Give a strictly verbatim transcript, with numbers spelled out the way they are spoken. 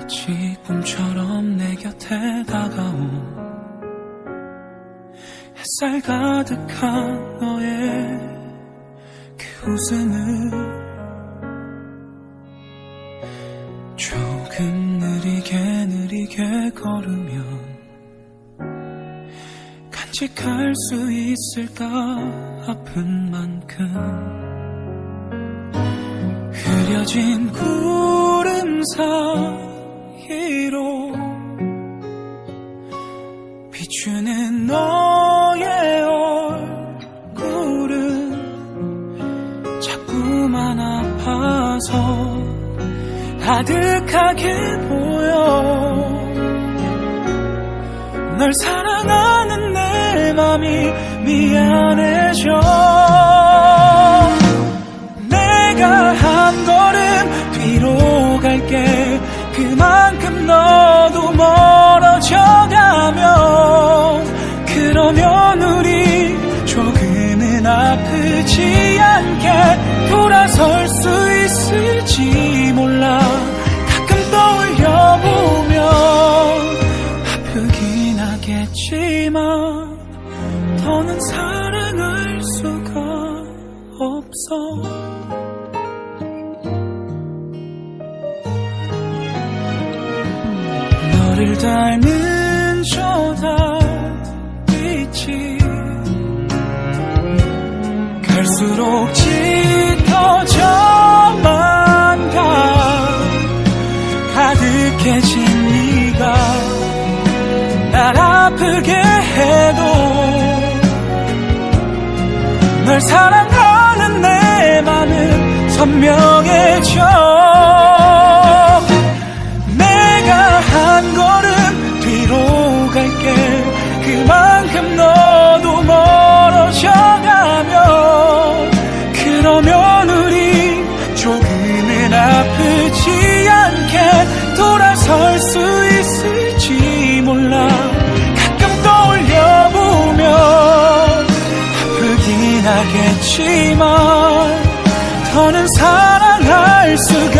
마치 꿈처럼 내 곁에 다가온 햇살 가득한 너의 그 웃음을 조금 느리게 느리게 걸으면 간직할 수 있을까 아픈 만큼 흐려진 구름 사이로 비추는 너의 얼굴은 자꾸만 아파서 아득하게 보여. 널 사랑하는 내 맘이 미안해져. 내가 한 걸음 뒤로 갈게. 그만큼 너도 멀어져가면 그러면 우리 조금은 아프지 않게 돌아설 수 있을지 몰라. 가끔 떠올려보면 아프긴 하겠지만 더는 사랑할 수가 없어. 너를 닮은 저 달빛이 갈수록 짙어져만 가. 가득해진 네가 날 아프게 해도 널 사랑하는 내 맘은 선명해져. 한 걸음 뒤로 갈게. 그만큼 너도 멀어져가면 그러면 우리 조금은 아프지 않게 돌아설 수 있을지 몰라. 가끔 떠올려보면 아프긴 하겠지만 더는 사랑할 수가